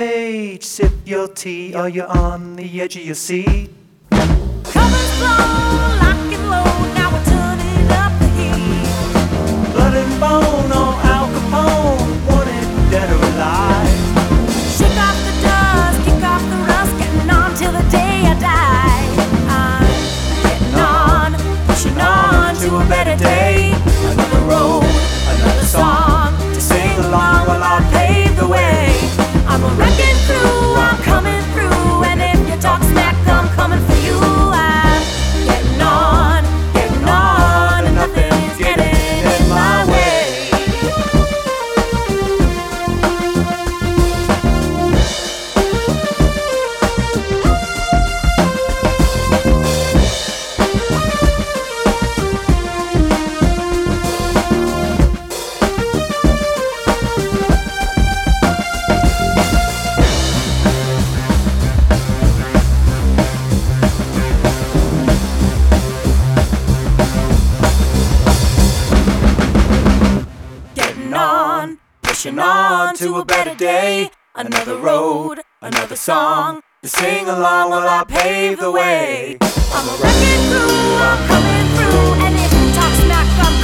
page, sip your tea, or you're on the edge of your seat. Coming slow, lock and load, now we're turning up the heat. Blood and bone, or Al Capone, wanted dead or alive. Shake off the dust, kick off the rust, getting on till the day I die. I'm getting on, pushing on to a better day. Another road, another song to sing along while I pave the way. I'm a wrecking crew, I'm coming through, and if you talk smack, I'm coming for you. I'm getting on, and nothing's getting in my way. Pushing on to a better day. Another road, another song to sing along while I pave the way. I'm a wrecking crew, I'm coming through, and if you talk smack, I'm